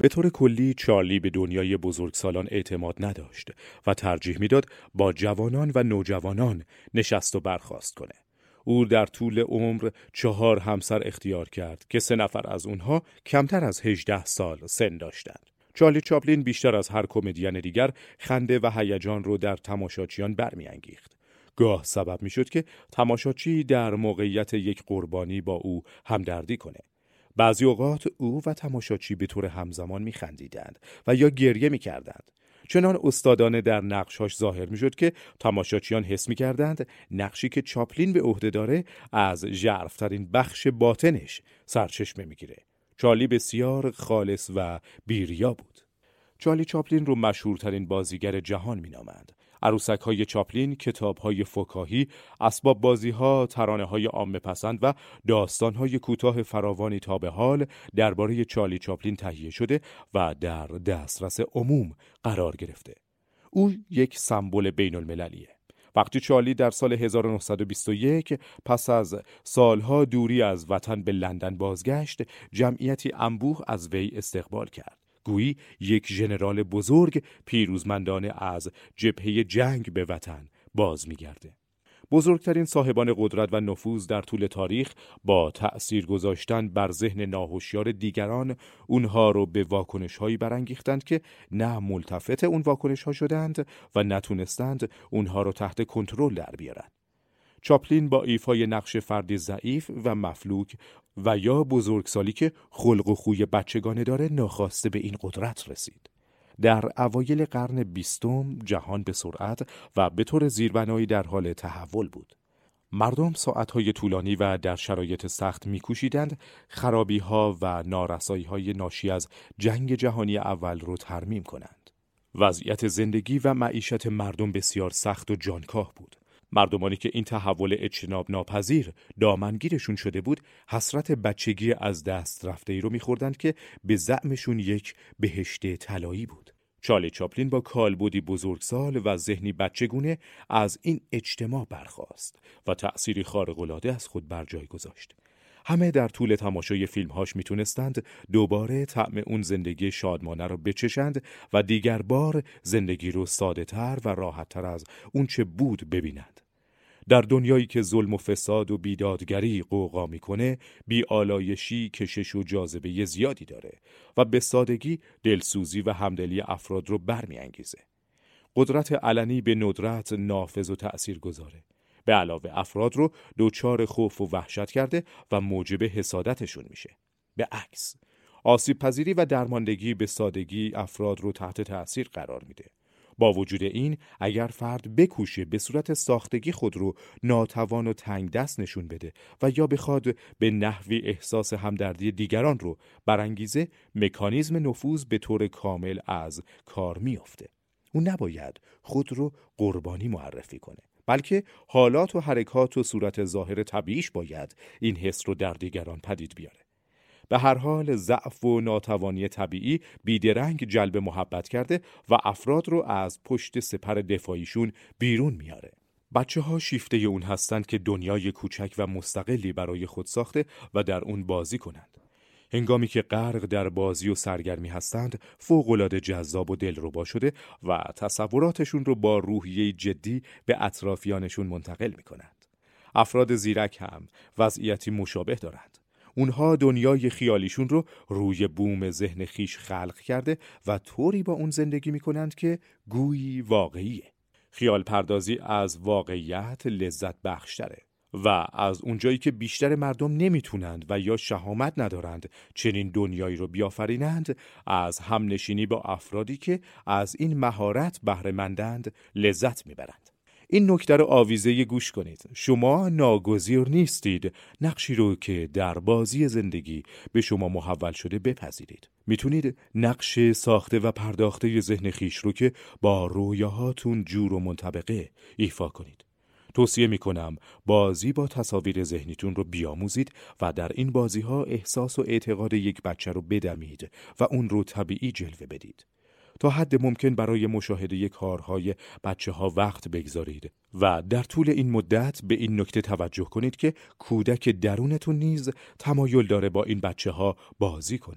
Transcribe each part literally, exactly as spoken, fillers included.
به طور کلی چارلی به دنیای بزرگسالان اعتماد نداشت و ترجیح میداد با جوانان و نوجوانان نشست و برخاست کنه. او در طول عمر چهار همسر اختیار کرد که سه نفر از اونها کمتر از هجده سال سن داشتند. چارلی چاپلین بیشتر از هر کمدین دیگر خنده و هیجان رو در تماشاچیان برمیانگیخت. گاه سبب میشد که تماشاچی در موقعیت یک قربانی با او همدردی کنه. بعضی اوقات او و تماشاچی به طور همزمان میخندیدند و یا گریه میکردند. چنان استادانه در نقشاش ظاهر میشد که تماشاچیان حس میکردند نقشی که چاپلین به عهده داره از ژرف‌ترین بخش باطنش سرچشمه میگیره. چارلی بسیار خالص و بی‌ریا بود. چارلی چاپلین رو مشهورترین بازیگر جهان مینامند. عروسک‌های چاپلین، کتاب‌های فکاهی، اسباب بازی‌ها، ترانه‌های عامه‌پسند و داستان‌های کوتاه فراوانی تا به حال درباره چارلی چاپلین تهیه شده و در دسترس عموم قرار گرفته. او یک سمبل بین‌المللیه. وقتی چارلی در سال هزار و نهصد و بیست و یک پس از سالها دوری از وطن به لندن بازگشت، جمعیتی انبوه از وی استقبال کرد. گویی یک ژنرال بزرگ پیروزمندانه از جبهه جنگ به وطن باز می‌گرده. بزرگترین صاحبان قدرت و نفوذ در طول تاریخ با تأثیر گذاشتن بر ذهن ناهوشیار دیگران اونها رو به واکنش‌هایی برانگیختند که نه ملتفت اون واکنش‌ها شدند و نتونستند اونها رو تحت کنترل در بیارن. چاپلین با ایفای نقش فردی ضعیف و مفلوک و یا بزرگسالی که خلق و خوی بچگانه داره ناخواسته به این قدرت رسید. در اوایل قرن بیستم جهان به سرعت و به طور زیربنایی در حال تحول بود. مردم ساعتهای طولانی و در شرایط سخت می‌کوشیدند خرابی‌ها و نارسایی‌های ناشی از جنگ جهانی اول رو ترمیم کنند. وضعیت زندگی و معیشت مردم بسیار سخت و جانکاه بود. مردمانی که این تحول اجتناب ناپذیر دامنگیرشون شده بود، حسرت بچگی از دست رفته ای رو می‌خوردند که به زعمشون یک بهشت طلایی بود. چارلی چاپلین با کالبدی بزرگسال و ذهنی بچگونه از این اجتماع برخاست و تأثیری خارق‌العاده از خود بر جای گذاشت. همه در طول تماشای فیلمهاش میتونستند دوباره طعم اون زندگی شادمانه رو بچشند و دیگر بار زندگی رو ساده‌تر و راحت‌تر از اون چه بود ببینند. در دنیایی که ظلم و فساد و بیدادگری قوقا میکنه، بی‌آلایشی کشش و جاذبه زیادی داره و به سادگی دلسوزی و همدلی افراد رو برمی‌انگیزه. قدرت علنی به ندرت نافذ و تأثیر گذاره. به علاوه افراد رو دوچار خوف و وحشت کرده و موجب حسادتشون میشه. به عکس، آسیب پذیری و درماندگی به سادگی افراد رو تحت تأثیر قرار میده. با وجود این، اگر فرد بکوشه به صورت ساختگی خود رو ناتوان و تنگ دست نشون بده و یا بخواد به نحوی احساس همدردی دیگران رو برانگیزه، مکانیزم نفوذ به طور کامل از کار میافته. اون نباید خود رو قربانی معرفی کنه، بلکه حالات و حرکات و صورت ظاهر طبیعیش باید این حس رو در دیگران پدید بیاره. به هر حال ضعف و ناتوانی طبیعی بیدرنگ جلب محبت کرده و افراد رو از پشت سپر دفاعیشون بیرون میاره. بچه ها شیفته اون هستند که دنیای کوچک و مستقلی برای خود ساخته و در اون بازی کنند. هنگامی که غرق در بازی و سرگرمی هستند، فوق‌العاده جذاب و دلربا شده و تصوراتشون رو با روحیه جدی به اطرافیانشون منتقل میکنند. افراد زیرک هم وضعیتی مشابه دارند. اونها دنیای خیالیشون رو روی بوم ذهن خیش خلق کرده و طوری با اون زندگی میکنند که گویی واقعیه. خیال پردازی از واقعیت لذت بخشتره و از اونجایی که بیشتر مردم نمیتونند و یا شهامت ندارند چنین دنیایی رو بیافرینند، از همنشینی با افرادی که از این مهارت بهره مندند لذت میبرند. این نکته رو آویزه گوش کنید. شما ناگزیر نیستید نقشی رو که در بازی زندگی به شما محول شده بپذیرید. میتونید نقش ساخته و پرداخته ذهن خیش رو که با رویاهاتون جور و منطبقه ایفا کنید. توصیه میکنم بازی با تصاویر ذهنیتون رو بیاموزید و در این بازی ها احساس و اعتقاد یک بچه رو بدمید و اون رو طبیعی جلوه بدید. تا حد ممکن برای مشاهده کارهای بچه ها وقت بگذارید و در طول این مدت به این نکته توجه کنید که کودک درونتون نیز تمایل داره با این بچه ها بازی کنه.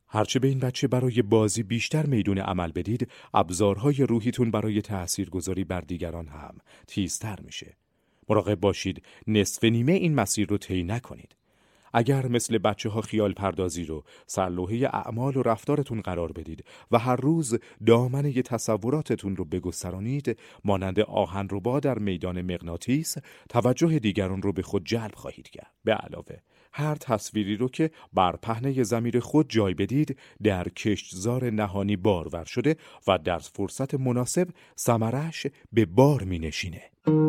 هرچه به این بچه برای بازی بیشتر میدون عمل بدید، ابزارهای روحیتون برای تاثیرگذاری بر دیگران هم تیزتر میشه. مراقب باشید نصف نیمه این مسیر رو طی نکنید. اگر مثل بچه ها خیال پردازی رو سرلوحه اعمال و رفتارتون قرار بدید و هر روز دامنه ی تصوراتتون رو بگسترانید، مانند آهنربا در میدان مغناطیس توجه دیگران رو به خود جلب خواهید کرد. به علاوه هر تصویری رو که بر پهنه ضمیر خود جای بدید در کشتزار نهانی بارور شده و در فرصت مناسب ثمرش به بار می نشینه.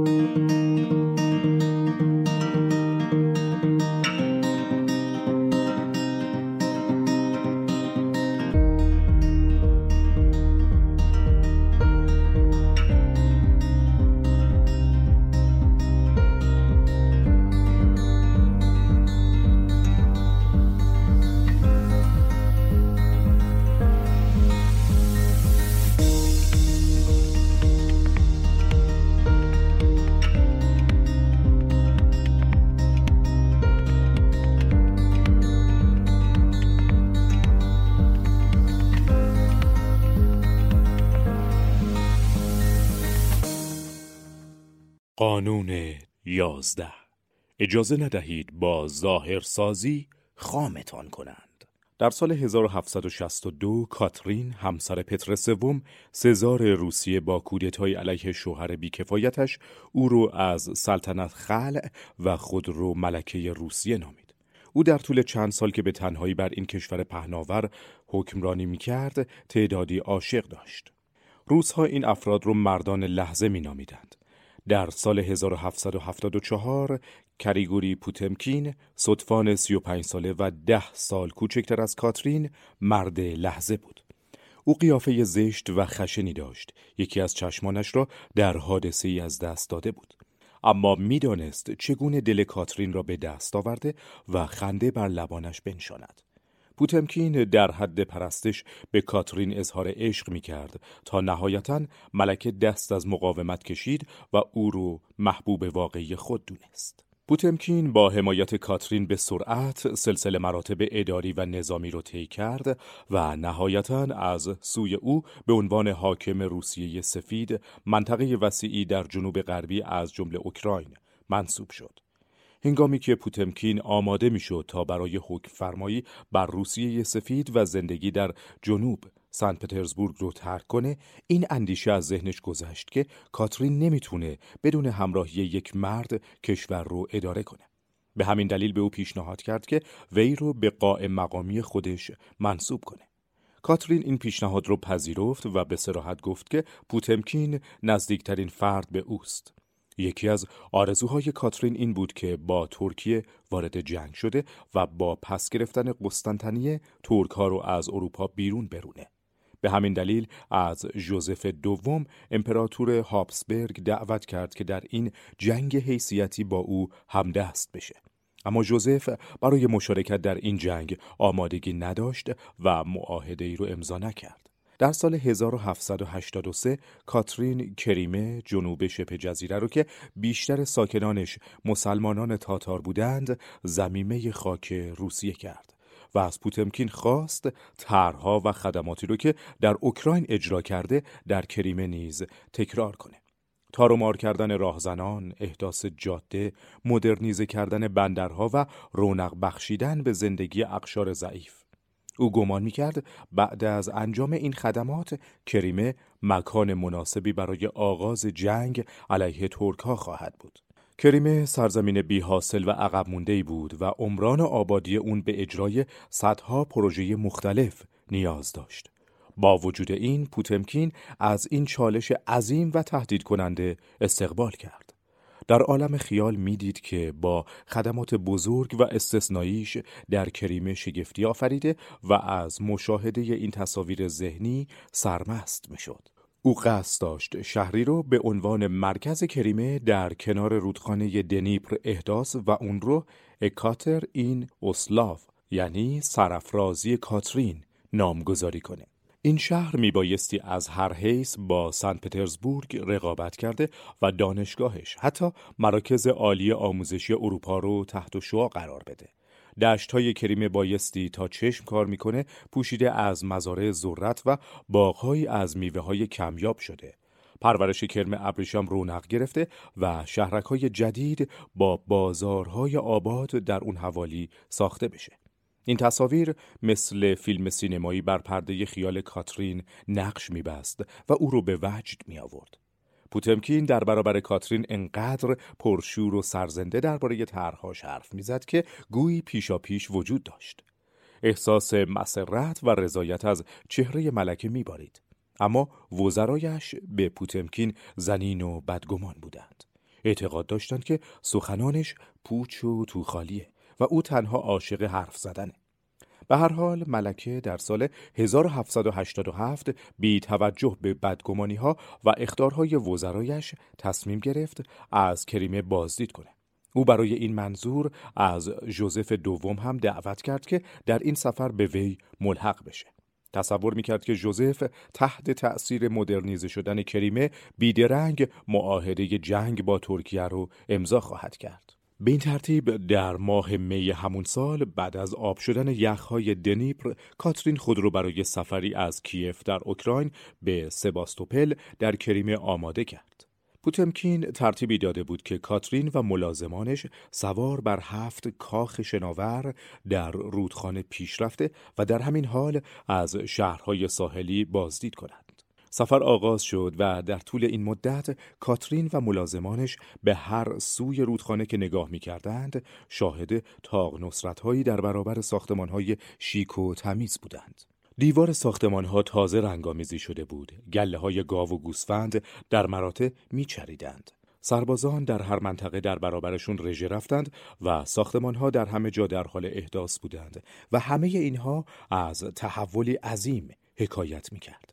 قانون یازده. اجازه ندهید با ظاهرسازی خامتان کنند. در سال هزار و هفتصد و شصت و دو کاترین همسر پتر سوم سزار روسیه با کودتای علیه شوهر بیکفایتش او رو از سلطنت خلع و خود رو ملکه روسیه نامید. او در طول چند سال که به تنهایی بر این کشور پهناور حکمرانی می‌کرد تعدادی عاشق داشت. روس‌ها این افراد رو مردان لحظه می‌نامیدند. در سال هزار و هفتصد و هفتاد و چهار کریگوری پوتمکین صدفان سی و پنج ساله و ده سال کوچکتر از کاترین مرد لحظه بود. او قیافه زشت و خشنی داشت. یکی از چشمانش را در حادثه‌ای از دست داده بود. اما می‌دانست چگونه دل کاترین را به دست آورده و خنده بر لبانش بنشاند. پوتمکین در حد پرستش به کاترین اظهار عشق می کرد تا نهایتاً ملکه دست از مقاومت کشید و او رو محبوب واقعی خود دونست. پوتمکین با حمایت کاترین به سرعت سلسله مراتب اداری و نظامی رو طی کرد و نهایتاً از سوی او به عنوان حاکم روسیه سفید منطقه وسیعی در جنوب غربی از جمله اوکراین منصوب شد. هنگامی که پوتمکین آماده میشد تا برای حکم فرمایی بر روسیه سفید و زندگی در جنوب سنت پترزبورگ رو ترک کنه، این اندیشه از ذهنش گذشت که کاترین نمیتونه بدون همراهی یک مرد کشور رو اداره کنه. به همین دلیل به او پیشنهاد کرد که وی رو به قائم مقامی خودش منصوب کنه. کاترین این پیشنهاد رو پذیرفت و به صراحت گفت که پوتمکین نزدیکترین فرد به اوست. یکی از آرزوهای کاترین این بود که با ترکیه وارد جنگ شده و با پس گرفتن قسطنطنیه ترک‌ها رو از اروپا بیرون برونه. به همین دلیل از ژوزف دوم امپراتور هابسبرگ دعوت کرد که در این جنگ حیثیتی با او همدست بشه. اما ژوزف برای مشارکت در این جنگ آمادگی نداشت و معاهده‌ای رو امضا نکرد. در سال هزار و هفتصد و هشتاد و سه کاترین کریمه جنوب شبه جزیره رو که بیشتر ساکنانش مسلمانان تاتار بودند ضمیمه خاک روسیه کرد و از پوتمکین خواست طرح‌ها و خدماتی رو که در اوکراین اجرا کرده در کریمه نیز تکرار کنه. تارومار کردن راهزنان، احداث جاده، مدرنیزه کردن بندرها و رونق بخشیدن به زندگی اقشار ضعیف. او گمان می‌کرد بعد از انجام این خدمات کریمه مکان مناسبی برای آغاز جنگ علیه ترک‌ها خواهد بود. کریمه سرزمین بی حاصل و عقب مونده‌ای بود و عمران آبادی اون به اجرای صدها پروژه مختلف نیاز داشت. با وجود این پوتمکین از این چالش عظیم و تهدید کننده استقبال کرد. در عالم خیال میدید که با خدمات بزرگ و استثنائیش در کریمه شگفتی آفریده و از مشاهده این تصاویر ذهنی سرمست میشد. او قصد داشت شهری رو به عنوان مرکز کریمه در کنار رودخانه دنیپر احداث و اون رو اکاتر این اسلاف یعنی سرافرازی کاترین نامگذاری کنه. این شهر میبایستی از هر حیث با سنت پترزبورگ رقابت کرده و دانشگاهش حتی مراکز عالی آموزشی اروپا رو تحت شعاع قرار بده. دشت‌های کریمه بایستی تا چشم کار میکنه پوشیده از مزارع ذرت و باغ‌هایی از میوه‌های کمیاب شده. پرورش کرم ابریشم رونق گرفته و شهرک‌های جدید با بازارهای آباد در اون حوالی ساخته بشه. این تصاویر مثل فیلم سینمایی بر پرده خیال کاترین نقش می‌بست و او رو به وجد می‌آورد. پوتمکین در برابر کاترین انقدر پرشور و سرزنده درباره طرح‌هاش حرف می‌زد که گویی پیشاپیش وجود داشت. احساس مسرت و رضایت از چهره ملکه می‌بارید. اما وزرایش به پوتمکین زنین و بدگمان بودند. اعتقاد داشتند که سخنانش پوچ و توخالیه و او تنها عاشق حرف زدنه. به هر حال ملکه در سال هزار و هفتصد و هشتاد و هفت بی توجه به بدگمانی‌ها و اخطارهای وزرایش تصمیم گرفت از کریمه بازدید کنه. او برای این منظور از ژوزف دوم هم دعوت کرد که در این سفر به وی ملحق بشه. تصور میکرد که ژوزف تحت تأثیر مدرنیزه شدن کریمه بیدرنگ معاهده جنگ با ترکیه رو امضا خواهد کرد. به این ترتیب در ماه می همون سال بعد از آب شدن یخهای دنیپر، کاترین خود رو برای سفری از کیف در اوکراین به سباستوپل در کریمه آماده کرد. پوتمکین ترتیبی داده بود که کاترین و ملازمانش سوار بر هفت کاخ شناور در رودخانه پیش رفته و در همین حال از شهرهای ساحلی بازدید کنند. سفر آغاز شد و در طول این مدت کاترین و ملازمانش به هر سوی رودخانه که نگاه می کردند شاهد طاق نصرت‌هایی در برابر ساختمان‌های شیک و تمیز بودند. دیوار ساختمان‌ها تازه رنگامیزی شده بود. گله‌های گاو و گوسفند در مراتع می‌چریدند. سربازان در هر منطقه در برابرشون رژه رفتند و ساختمان‌ها در همه جا در حال احداث بودند و همه اینها از تحولی عظیم حکایت می‌کرد.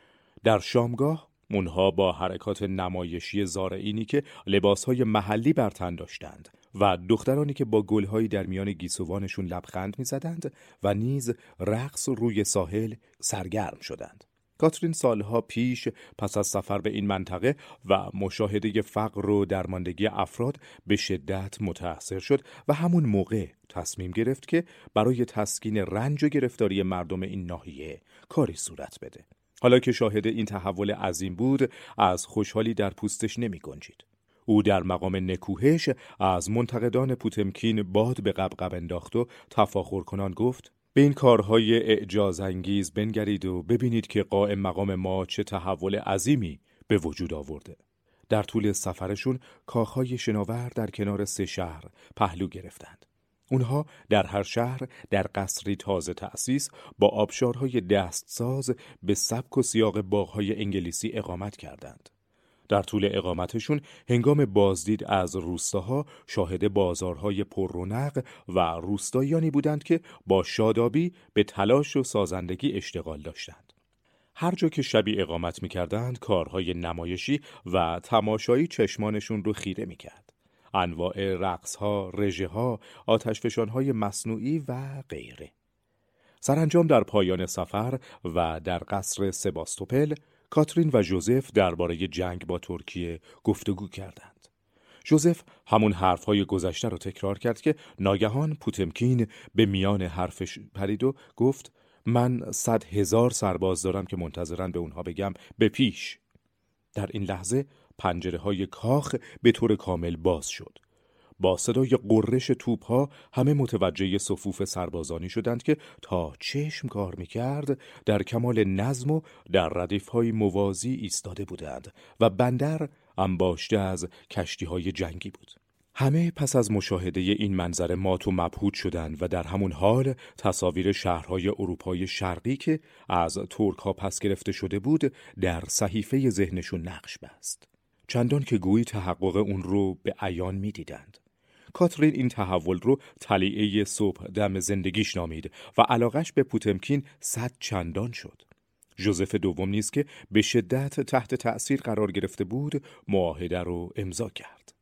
در شامگاه اونها با حرکات نمایشی زارعینی که لباسهای محلی بر تن داشتند و دخترانی که با گلهایی در میان گیسوانشون لبخند می‌زدند و نیز رقص روی ساحل سرگرم شدند. کاترین سالها پیش پس از سفر به این منطقه و مشاهده فقر و درماندگی افراد به شدت متأثر شد و همون موقع تصمیم گرفت که برای تسکین رنج و گرفتاری مردم این ناحیه کاری صورت بده. حالا که شاهد این تحول عظیم بود، از خوشحالی در پوستش نمی گنجید. او در مقام نکوهش از منتقدان پوتمکین باد به قبقب انداخت و تفاخر کنان گفت: به این کارهای اعجازانگیز بنگرید و ببینید که قائم مقام ما چه تحول عظیمی به وجود آورده. در طول سفرشون کاخهای شناور در کنار سه شهر پهلو گرفتند. اونها در هر شهر در قصری تازه تأسیس با آبشارهای دستساز به سبک و سیاق باغ‌های انگلیسی اقامت کردند. در طول اقامتشون هنگام بازدید از روستاها شاهد بازارهای پر رونق و روستاییانی بودند که با شادابی به تلاش و سازندگی اشتغال داشتند. هر جا که شبی اقامت می‌کردند کارهای نمایشی و تماشایی چشمانشون رو خیره می‌کرد. انواع رقص‌ها، رژه‌ها، آتشفشان‌های مصنوعی و غیره. سرانجام در پایان سفر و در قصر سباستوپل، کاترین و ژوزف درباره جنگ با ترکیه گفتگو کردند. ژوزف همون حرف‌های گذشته رو تکرار کرد که ناگهان پوتمکین به میان حرفش پرید و گفت: من صد هزار سرباز دارم که منتظرن به اونها بگم به پیش. در این لحظه پنجره های کاخ به طور کامل باز شد. با صدای قررش توپ‌ها همه متوجه صفوف سربازانی شدند که تا چشم کار می‌کرد در کمال نظم و در ردیف‌های موازی ایستاده بودند و بندر انباشته از کشتی‌های جنگی بود. همه پس از مشاهده این منظره مات و مبهوت شدند و در همون حال تصاویر شهرهای اروپای شرقی که از ترک‌ها پس گرفته شده بود در صحیفه ذهنشون نقش بست. چندان که گویی تحقق اون رو به عیان می‌دیدند. کاترین این تحول رو طلیعه صبح دم زندگیش نامید و علاقش به پوتمکین صد چندان شد. ژوزف دوم نیز که به شدت تحت تأثیر قرار گرفته بود معاهده رو امضا کرد.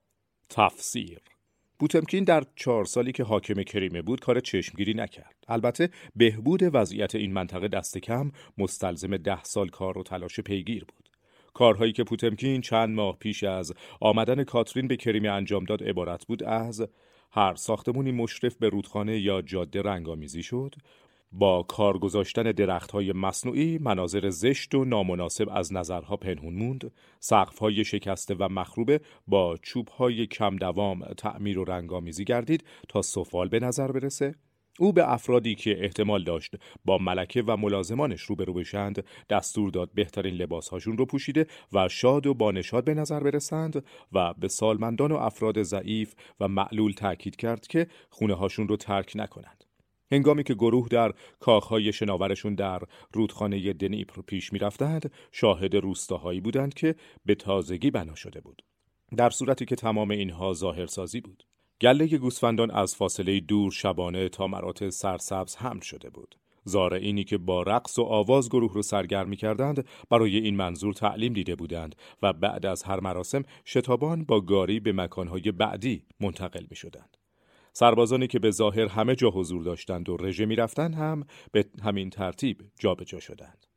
تفسیر: پوتمکین در چهار سالی که حاکم کریمه بود کار چشمگیری نکرد. البته بهبود وضعیت این منطقه دست کم مستلزم ده سال کار و تلاش پیگیر بود. کارهایی که پوتمکین چند ماه پیش از آمدن کاترین به کریمه انجام داد عبارت بود از هر ساختمانی مشرف به رودخانه یا جاده رنگامیزی شد. با کار گذاشتن درخت‌های مصنوعی مناظر زشت و نامناسب از نظرها پنهون موند، سقف‌های شکسته و مخروبه با چوب‌های کم دوام تعمیر و رنگامیزی گردید تا سفال به نظر برسه. او به افرادی که احتمال داشت با ملکه و ملازمانش روبرو بشند دستور داد بهترین لباسهاشون رو پوشیده و شاد و بانشاد به نظر برسند و به سالمندان و افراد ضعیف و معلول تاکید کرد که خونه هاشون رو ترک نکنند. هنگامی که گروه در کاخهای شناورشون در رودخانه دنیپر پیش می رفتند، شاهد روستاهایی بودند که به تازگی بنا شده بود. در صورتی که تمام اینها ظاهرسازی بود. گله گوسفندان از فاصله دور شبانه تا مراتع سرسبز حمل شده بود. زارعینی که با رقص و آواز گروه رو سرگرم می‌کردند برای این منظور تعلیم دیده بودند و بعد از هر مراسم شتابان با گاری به مکانهای بعدی منتقل می‌شدند. سربازانی که به ظاهر همه جا حضور داشتند و رژه می‌رفتند هم به همین ترتیب جابجا شدند.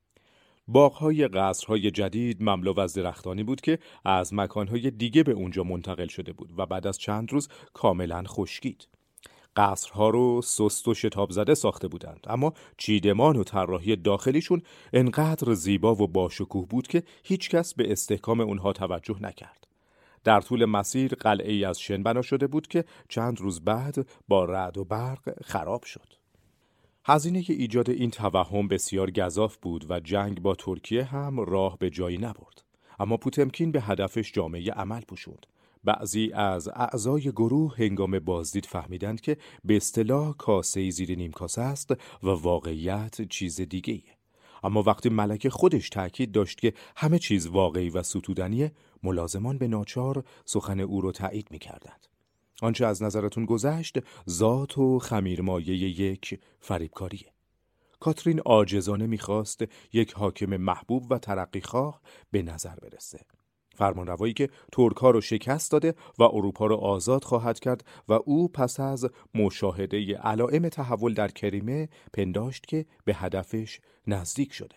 باغ‌های قصرهای جدید مملو از درختانی بود که از مکانهای دیگه به اونجا منتقل شده بود و بعد از چند روز کاملاً خشکید. قصرها رو سست و شتاب زده ساخته بودند، اما چیدمان و طراحی داخلیشون انقدر زیبا و باشکوه بود که هیچ کس به استحکام اونها توجه نکرد. در طول مسیر قلعه‌ای از شن بنا شده بود که چند روز بعد با رعد و برق خراب شد. هزینه ایجاد این توهم بسیار گزاف بود و جنگ با ترکیه هم راه به جایی نبرد. اما پوتمکین به هدفش جامعه عمل پوشوند. بعضی از اعضای گروه هنگام بازدید فهمیدند که به اصطلاح کاسه زیر نیم کاسه است و واقعیت چیز دیگه‌ایه. اما وقتی ملکه خودش تأکید داشت که همه چیز واقعی و ستودنیه، ملازمان به ناچار سخن او رو تایید می‌کردند. آنچه از نظرتون گذشت ذات و خمیرمایه یک فریبکاریه. کاترین عاجزانه می‌خواست یک حاکم محبوب و ترقیخواه به نظر برسه. فرمانروایی که ترک‌ها رو شکست داده و اروپا رو آزاد خواهد کرد و او پس از مشاهده علائم تحول در کریمه پنداشت که به هدفش نزدیک شده.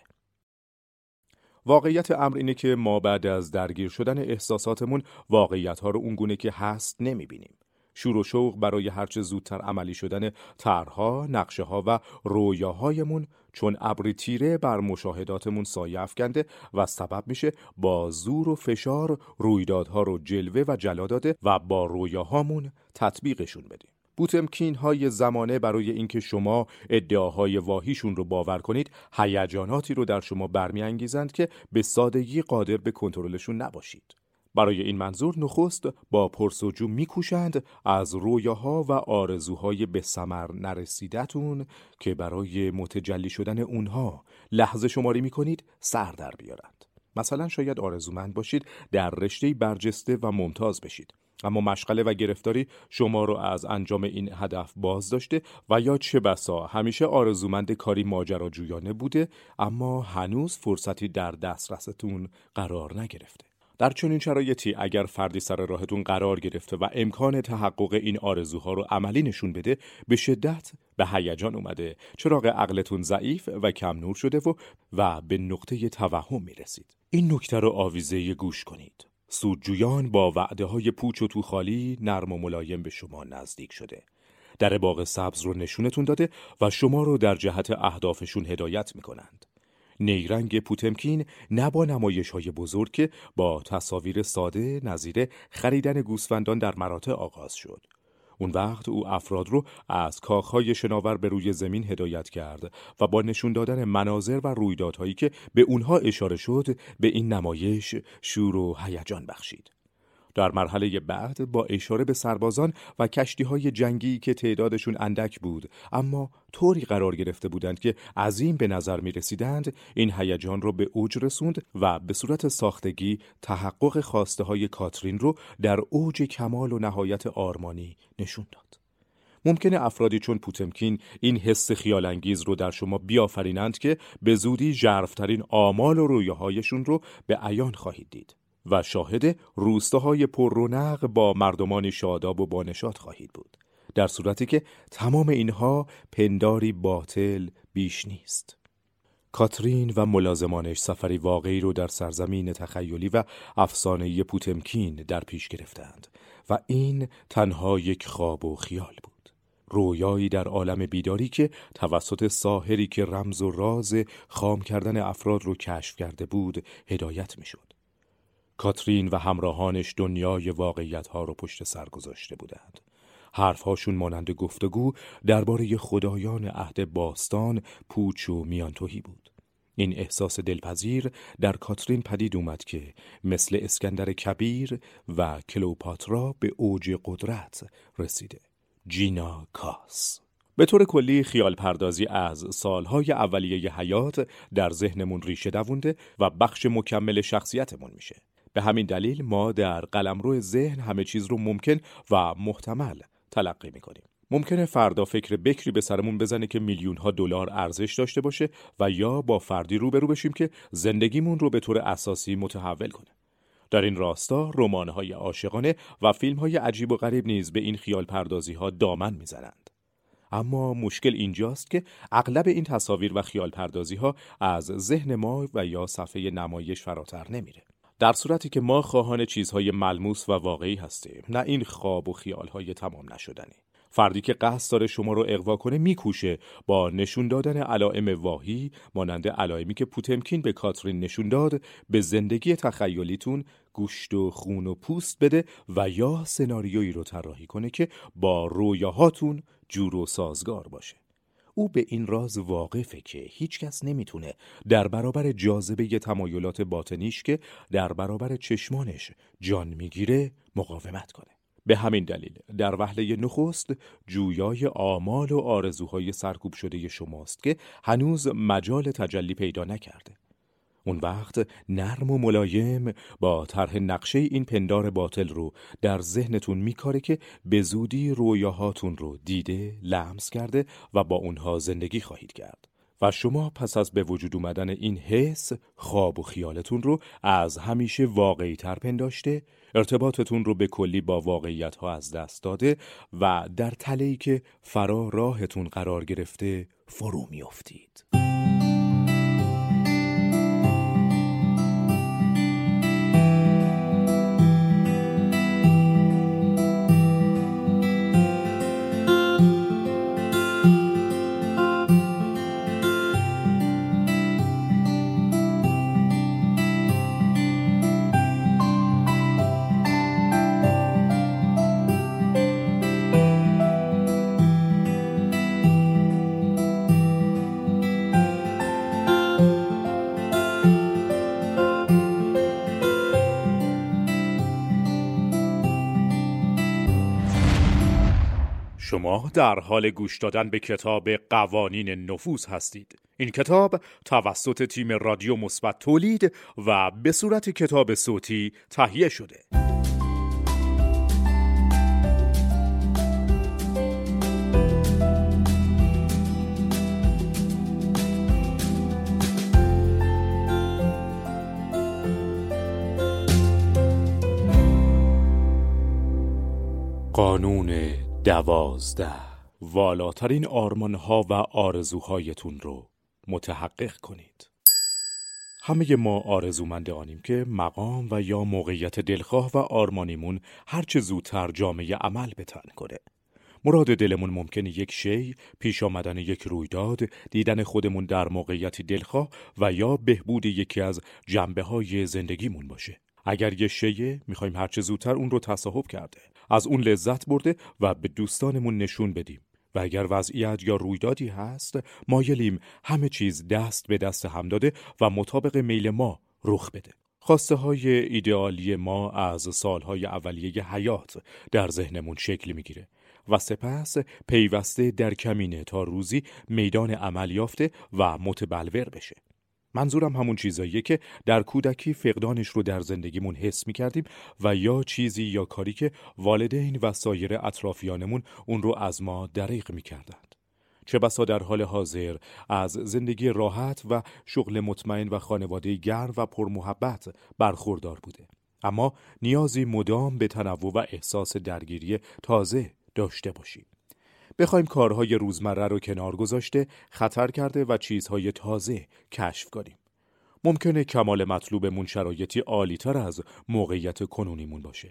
واقعیت امر اینه که ما بعد از درگیر شدن احساساتمون واقعیت‌ها رو اونگونه که هست نمی‌بینیم. شور و شوق برای هرچه زودتر عملی شدن طرح‌ها، نقشه‌ها و رویاهایمون چون ابری تیره بر مشاهداتمون سایه افکنده و سبب میشه با زور و فشار رویدادها رو جلوه و جلا داده و با رویاهامون تطبیقشون بدیم. پوتمکین های زمانه برای اینکه شما ادعاهای واهیشون رو باور کنید، هیجاناتی رو در شما برمی‌انگیزند که به سادگی قادر به کنترلشون نباشید. برای این منظور نخست با پرس‌وجو میکوشند از رویاها و آرزوهای به ثمر نرسیدتون که برای متجلی شدن اونها لحظه شماری میکنید سر در بیارند. مثلا شاید آرزومند باشید در رشته‌ای برجسته و ممتاز بشید، اما مشغله و گرفتاری شما رو از انجام این هدف باز داشته و یا چه بسا همیشه آرزومند کاری ماجراجویانه بوده اما هنوز فرصتی در دسترستون قرار نگرفته. در چنین شرایطی اگر فردی سر راهتون قرار گرفته و امکان تحقق این آرزوها رو عملی نشون بده، به شدت به هیجان اومده، چراغ عقلتون ضعیف و کم نور شده و و به نقطه توهم میرسید. این نکته رو آویزه گوش کنید. سودجویان با وعده های پوچ و توخالی نرم و ملایم به شما نزدیک شده. در باغ سبز رو نشونتون داده و شما رو در جهت اهدافشون هدایت میکنند. نیرنگ پوتمکین نه با نمایش‌های بزرگ که با تصاویر ساده نظیر خریدن گوسفندان در مراتع آغاز شد. اون وقت او افراد رو از کاخهای شناور به روی زمین هدایت کرد و با نشون دادن مناظر و رویدادهایی که به اونها اشاره شد به این نمایش شور و هیجان بخشید. در مرحله بعد با اشاره به سربازان و کشتی‌های جنگی که تعدادشون اندک بود اما طوری قرار گرفته بودند که عظیم به نظر می رسیدند، این هیجان رو به اوج رسوند و به صورت ساختگی تحقق خواسته های کاترین رو در اوج کمال و نهایت آرمانی نشون داد. ممکنه افرادی چون پوتمکین این حس خیالانگیز رو در شما بیافرینند که به زودی ژرف‌ترین آمال و رویاهایشون رو به عیان خواهید دید و شاهد روستاهای پر رونق با مردمانی شاداب و بانشاد خواهید بود، در صورتی که تمام اینها پنداری باطل بیش نیست. کاترین و ملازمانش سفری واقعی رو در سرزمین تخیلی و افسانه‌ای پوتمکین در پیش گرفتند و این تنها یک خواب و خیال بود. رویایی در عالم بیداری که توسط ساحری که رمز و راز خام کردن افراد رو کشف کرده بود هدایت می شد. کاترین و همراهانش دنیای واقعیت‌ها رو پشت سر گذاشته بودند. حرفهاشون مانند گفتگو درباره خدایان عهد باستان پوچ و میانتوهی بود. این احساس دلپذیر در کاترین پدید اومد که مثل اسکندر کبیر و کلئوپاترا به اوج قدرت رسیده. جینا کاس. به طور کلی خیال پردازی از سالهای اولیه حیات در ذهنمون ریشه دوونده و بخش مکمل شخصیتمون میشه. به همین دلیل ما در قلمرو ذهن همه چیز رو ممکن و محتمل تلقی میکنیم. ممکنه فردا فکر بکری به سرمون بزنه که میلیون ها دلار ارزش داشته باشه و یا با فردی روبرو بشیم که زندگیمون رو به طور اساسی متحول کنه. در این راستا رمان‌های عاشقانه و فیلم‌های عجیب و غریب نیز به این خیال پردازی‌ها دامن می‌زنند. اما مشکل اینجاست که اغلب این تصاویر و خیال پردازی‌ها از ذهن ما و یا صفحه نمایش فراتر نمیره. در صورتی که ما خواهان چیزهای ملموس و واقعی هستیم، نه این خواب و خیال‌های تمام نشدنی. فردی که قصد داره شما رو اغوا کنه میکوشه با نشون دادن علائم واهی مانند علائمی که پوتمکین به کاترین نشون داد به زندگی تخیلیتون گوشت و خون و پوست بده و یا سناریویی رو طراحی کنه که با رویاهاتون جور و سازگار باشه. او به این راز واقفه که هیچ کس نمیتونه در برابر جاذبه تمایلات باطنیش که در برابر چشمانش جان میگیره مقاومت کنه. به همین دلیل در وهله نخست جویای آمال و آرزوهای سرکوب شده شماست که هنوز مجال تجلی پیدا نکرده. اون وقت نرم و ملایم با طرح نقشه این پندار باطل رو در ذهنتون میکاره که به زودی رویاهاتون رو دیده، لمس کرده و با اونها زندگی خواهید کرد. و شما پس از به وجود اومدن این حس، خواب و خیالتون رو از همیشه واقعی تر پنداشته، ارتباطتون رو به کلی با واقعیت ها از دست داده و در تله‌ای که فرا راهتون قرار گرفته فرو میافتید. شما در حال گوش دادن به کتاب قوانین نفوذ هستید. این کتاب توسط تیم رادیو مثبت تولید و به صورت کتاب صوتی تهیه شده. قانون دوازده. والاترین آرمان‌ها و آرزوهایتون رو متحقق کنید. همه ما آرزومند آنیم که مقام و یا موقعیت دلخواه و آرمانیمون هرچه زودتر جامعه عمل به تن کنه. مراد دلمون ممکنه یک شی، پیش آمدن یک رویداد، دیدن خودمون در موقعیتی دلخواه و یا بهبود یکی از جنبه‌های زندگیمون باشه. اگر یه شیء میخوایم هرچه زودتر اون رو تصاحب کرده، از اون لذت برده و به دوستانمون نشون بدیم. و اگر وضعیت یا رویدادی هست، مایلیم همه چیز دست به دست هم داده و مطابق میل ما رخ بده. خواسته های ایدئالی ما از سالهای اولیه حیات در ذهنمون شکل میگیره و سپس پیوسته در کمینه تا روزی میدان عمل یافته و متبلور بشه. منظورم همون چیزاییه که در کودکی فقدانش رو در زندگیمون حس می‌کردیم و یا چیزی یا کاری که والدین و سایر اطرافیانمون اون رو از ما دریغ می‌کردند. چه بسا در حال حاضر از زندگی راحت و شغل مطمئن و خانواده گرم و پرمحبت برخوردار بوده. اما نیازی مدام به تنوع و احساس درگیری تازه داشته باشیم. بخوایم کارهای روزمره رو کنار گذاشته، خطر کرده و چیزهای تازه کشف کنیم. ممکنه کمال مطلوبمون شرایطی عالی‌تر از موقعیت کنونیمون باشه.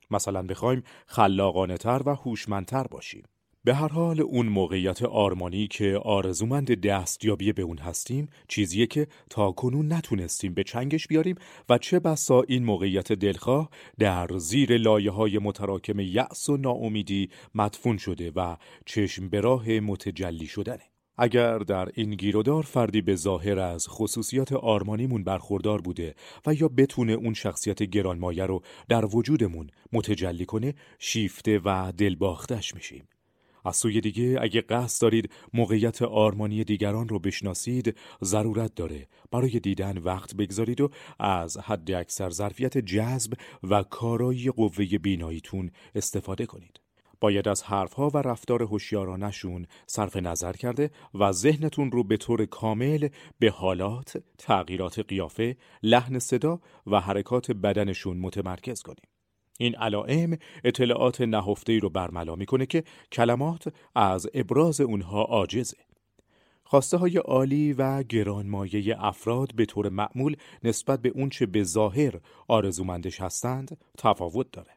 مثلا بخوایم خلاقانه تر و هوشمندتر باشیم. به هر حال اون موقعیت آرمانی که آرزومند دستیابی به اون هستیم چیزیه که تا کنون نتونستیم به چنگش بیاریم و چه بسا این موقعیت دلخواه در زیر لایه‌های متراکم یأس و ناامیدی مدفون شده و چشم به راه متجلی شدنه. اگر در این گیرودار فردی به ظاهر از خصوصیات آرمانیمون برخوردار بوده و یا بتونه اون شخصیت گرانمایه رو در وجودمون متجلی کنه، شیفته و دلباختش میشیم. از سوی دیگه اگه قصد دارید موقعیت آرمانی دیگران رو بشناسید، ضرورت داره برای دیدن وقت بگذارید و از حد اکثر ظرفیت جذب و کارایی قوه بیناییتون استفاده کنید. باید از حرفها و رفتار هوشیارانه‌شون صرف نظر کرده و ذهنتون رو به طور کامل به حالات، تغییرات قیافه، لحن صدا و حرکات بدنشون متمرکز کنید. این علائم اطلاعات نهفته‌ای رو برملا میکنه که کلمات از ابراز اونها عاجزه. خواسته های عالی و گرانمایه افراد به طور معمول نسبت به اون چه به ظاهر آرزومندش هستند تفاوت داره.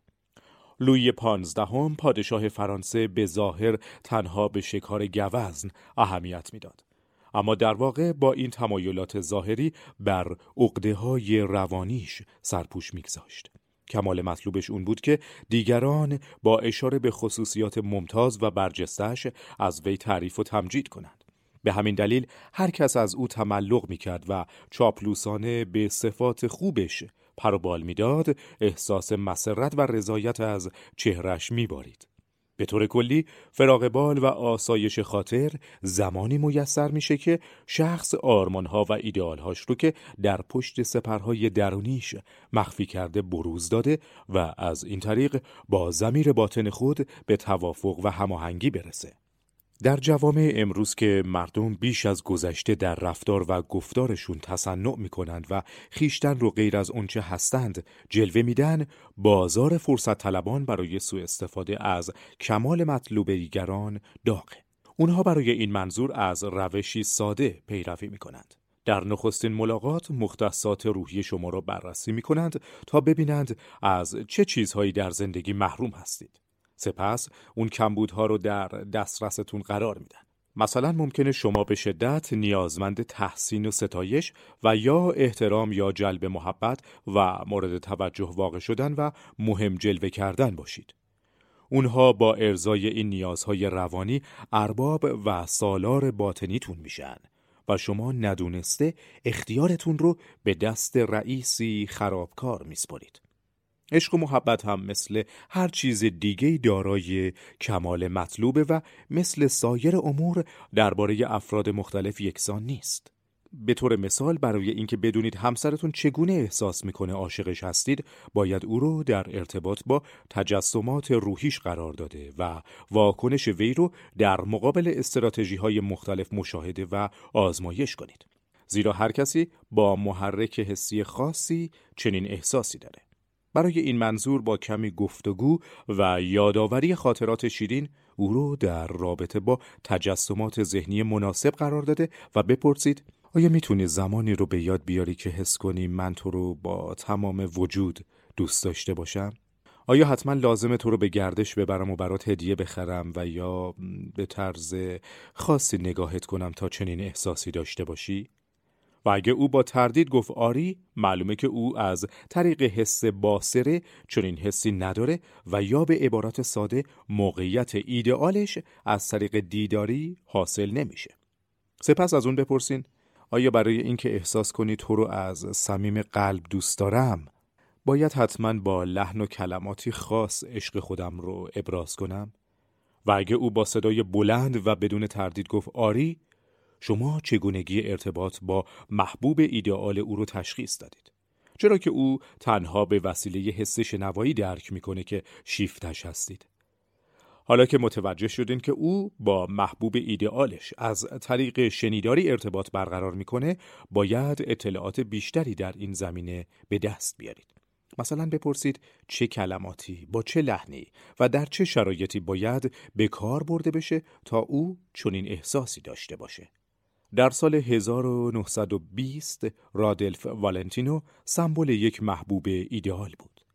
لویی پانزدهم پادشاه فرانسه به ظاهر تنها به شکار گوزن اهمیت میداد، اما در واقع با این تمایلات ظاهری بر عقده‌های روانیش سرپوش میگذاشت. کمال مطلوبش اون بود که دیگران با اشاره به خصوصیات ممتاز و برجسته‌اش از وی تعریف و تمجید کنند. به همین دلیل هر کس از او تملق میکرد و چاپلوسانه به صفات خوبش پر و بال میداد، احساس مسرت و رضایت از چهرش میبارید. به طور کلی فراغ بال و آسایش خاطر زمانی میسر میشه که شخص آرمانها و ایدئالهاش رو که در پشت سپرهای درونیش مخفی کرده بروز داده و از این طریق با ضمیر باطن خود به توافق و هماهنگی برسه. در جوامع امروز که مردم بیش از گذشته در رفتار و گفتارشون تصنع میکنند و خیشتن رو غیر از اونچه هستند جلوه میدن، بازار فرصت طلبان برای سوء استفاده از کمال مطلوب دیگران داغه. اونها برای این منظور از روشی ساده پیروی میکنند. در نخستین ملاقات مختصات روحی شما را بررسی میکنند تا ببینند از چه چیزهایی در زندگی محروم هستید. سپس اون کمبودها رو در دسترستون قرار میدن. مثلا ممکنه شما به شدت نیازمند تحسین و ستایش و یا احترام یا جلب محبت و مورد توجه واقع شدن و مهم جلوه کردن باشید. اونها با ارضای این نیازهای روانی ارباب و سالار باطنیتون میشن و شما ندونسته اختیارتون رو به دست رئیسی خرابکار میسپارید. عشق و محبت هم مثل هر چیز دیگه‌ای دارای کمال مطلوبه و مثل سایر امور درباره افراد مختلف یکسان نیست. به طور مثال برای اینکه بدونید همسرتون چگونه احساس میکنه عاشقش هستید، باید او رو در ارتباط با تجسمات روحیش قرار داده و واکنش وی رو در مقابل استراتژی‌های مختلف مشاهده و آزمایش کنید. زیرا هر کسی با محرک حسی خاصی چنین احساسی داره. برای این منظور با کمی گفتگو و یادآوری خاطرات شیرین او رو در رابطه با تجسمات ذهنی مناسب قرار داده و بپرسید آیا میتونی زمانی رو به یاد بیاری که حس کنی من تو رو با تمام وجود دوست داشته باشم؟ آیا حتما لازمه تو رو به گردش ببرم و برات هدیه بخرم و یا به طرز خاصی نگاهت کنم تا چنین احساسی داشته باشی؟ و اگه او با تردید گفت آری، معلومه که او از طریق حس باصره چنین حسی نداره و یا به عبارت ساده موقعیت ایدئالش از طریق دیداری حاصل نمیشه. سپس از اون بپرسین آیا برای اینکه احساس کنی تو رو از صمیم قلب دوست دارم باید حتما با لحن و کلماتی خاص عشق خودم رو ابراز کنم؟ و اگه او با صدای بلند و بدون تردید گفت آری، شما چگونگی ارتباط با محبوب ایدئال او رو تشخیص دادید؟ چرا که او تنها به وسیله حس شنوایی درک میکنه که شیفتش هستید. حالا که متوجه شدین که او با محبوب ایدئالش از طریق شنیداری ارتباط برقرار میکنه، باید اطلاعات بیشتری در این زمینه به دست بیارید. مثلا بپرسید چه کلماتی، با چه لحنی و در چه شرایطی باید به کار برده بشه تا او چنین احساسی داشته باشه. در سال هزار و نهصد و بیست رادلف والنتینو سمبل یک محبوب ایدئال بود.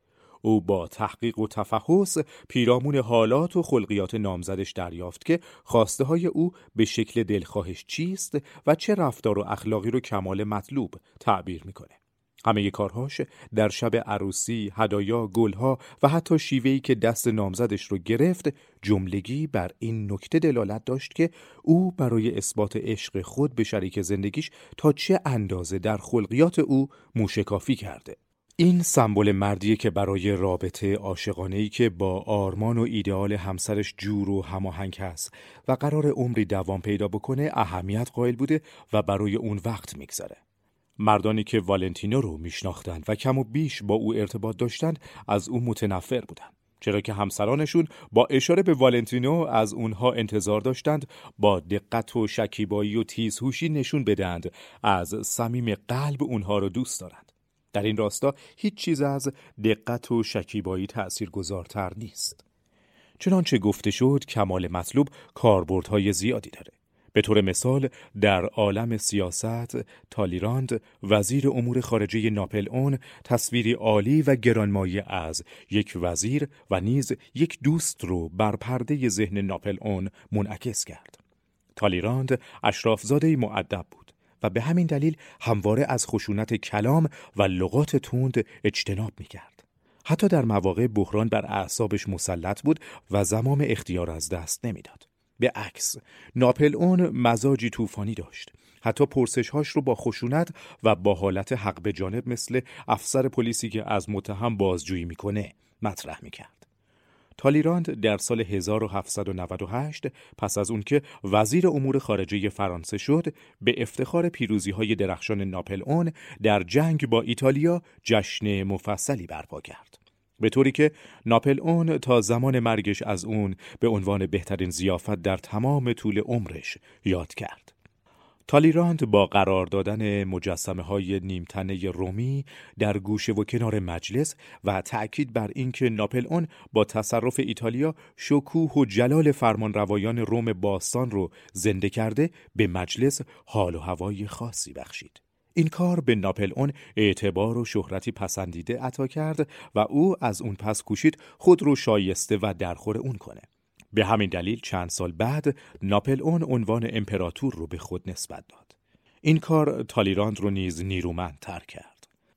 او با تحقیق و تفحص پیرامون حالات و خلقیات نامزدش دریافت که خواسته های او به شکل دلخواهش چیست و چه رفتار و اخلاقی رو کمال مطلوب تعبیر میکنه. همه کارهاش در شب عروسی، هدایا، گلها و حتی شیوهی که دست نامزدش رو گرفت جملگی بر این نکته دلالت داشت که او برای اثبات عشق خود به شریک زندگیش تا چه اندازه در خلقیات او موشکافی کرده. این سمبل مردیه که برای رابطه عاشقانه‌ای که با آرمان و ایدئال همسرش جور و هماهنگ هست و قرار عمری دوام پیدا بکنه اهمیت قائل بوده و برای اون وقت میگذاره. مردانی که والنتینو رو میشناختند و کم و بیش با او ارتباط داشتند از او متنفر بودند، چرا که همسرانشون با اشاره به والنتینو از اونها انتظار داشتند با دقت و شکیبایی و تیزهوشی نشون بدهند از صمیم قلب اونها رو دوست دارند. در این راستا هیچ چیز از دقت و شکیبایی تأثیرگذارتر نیست. چنانچه گفته شد کمال مطلوب کاربردهای زیادی داره. به طور مثال در عالم سیاست تالیراند وزیر امور خارجه ناپل اون تصویری عالی و گرانمایه از یک وزیر و نیز یک دوست رو بر پرده ذهن ناپل اون منعکس کرد. تالیراند اشرافزاده‌ای مؤدب بود و به همین دلیل همواره از خشونت کلام و لغات تند اجتناب می‌کرد. حتی در مواقع بحران بر اعصابش مسلط بود و زمام اختیار از دست نمی‌داد. به عکس ناپل اون مزاجی طوفانی داشت. حتی پرسش‌هاش رو با خشونت و با حالت حق به جانب مثل افسر پلیسی که از متهم بازجویی میکنه مطرح میکرد. تالیراند در سال هزار و هفتصد و نود و هشت پس از اون که وزیر امور خارجه فرانسه شد به افتخار پیروزی‌های درخشان ناپل اون در جنگ با ایتالیا جشن مفصلی برپا کرد. به طوری که ناپل اون تا زمان مرگش از اون به عنوان بهترین ضیافت در تمام طول عمرش یاد کرد. تالیراند با قرار دادن مجسمه های نیمتنه رومی در گوشه و کنار مجلس و تأکید بر اینکه ناپل اون با تصرف ایتالیا شکوه و جلال فرمانروایان روم باستان رو زنده کرده به مجلس حال و هوای خاصی بخشید. این کار به ناپل اون اعتبار و شهرتی پسندیده عطا کرد و او از اون پس کوشید خود رو شایسته و درخور اون کنه. به همین دلیل چند سال بعد ناپل اون عنوان امپراتور رو به خود نسبت داد. این کار تالیراند رو نیز نیرومندتر کرد.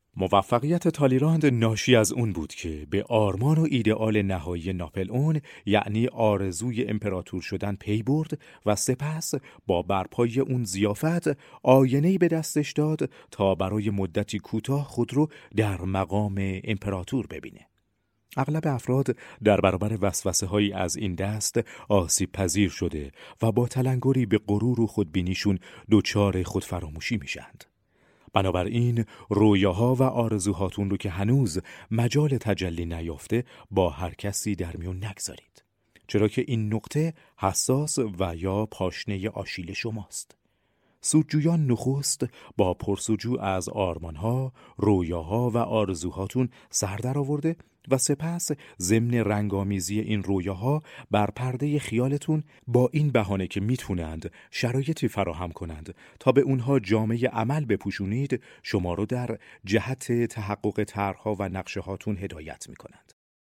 موفقیت تالیراند ناشی از اون بود که به آرمان و ایدئال نهایی ناپل اون یعنی آرزوی امپراتور شدن پی برد و سپس با برپایی اون ضیافت آینه‌ای به دستش داد تا برای مدتی کوتاه خود رو در مقام امپراتور ببینه. اغلب افراد در برابر وسوسه‌هایی از این دست آسیب پذیر شده و با تلنگری به غرور و خودبینیشون دچار خودفراموشی میشند. بنابراین رویاها و آرزوهاتون رو که هنوز مجال تجلی نیافته با هر کسی در میون نگذارید، چرا که این نقطه حساس و یا پاشنه آشیل شماست. سودجویان نخست با پرسجو از آرمانها، رویاها و آرزوهاتون سر در آورده و سپس ضمن رنگامیزی این رویاها بر پرده خیالتون با این بهانه که میتونند شرایطی فراهم کنند تا به اونها جامه عمل بپوشونید شما رو در جهت تحقق طرح‌ها و نقشه هاتون هدایت میکنند.